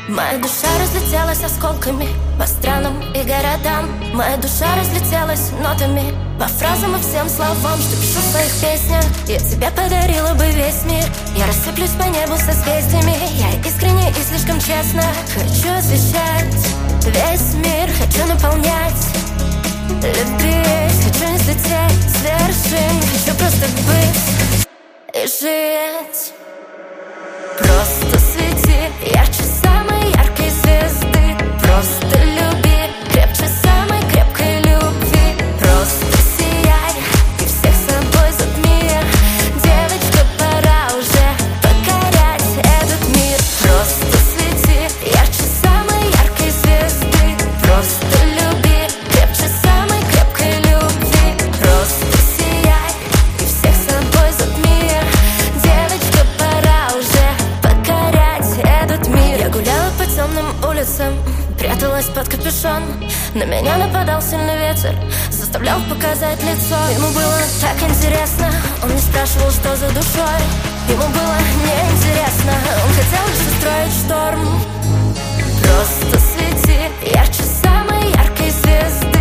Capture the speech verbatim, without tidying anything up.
Моя душа разлетелась осколками по странам и городам. Моя душа разлетелась нотами по фразам и всем словам, что пишу в своих песнях. Я тебе подарила бы весь мир. Я рассыплюсь по небу созвездиями. Я искренне и слишком честно хочу освещать весь мир. Хочу наполнять, любить. Хочу не слететь с вершин. Хочу просто быть и жить. Просто свети ярче самой яркой звезды. Просто люби крепче самой крепкой любви. Просто сияй и всех собой затми. Девочка, пора уже покорять этот мир. Просто свети ярче самой яркой звезды. Просто люби крепче самой крепкой любви. Просто сияй и всех собой затми. Девочка, пора уже покорять этот мир. Я гуляла по темным улицам, пряталась под капюшон. На меня нападал сильный ветер, заставлял показать лицо. Ему было так интересно, он не спрашивал, что за душой. Ему было неинтересно, он хотел лишь устроить шторм. Просто свети ярче самой яркой звезды.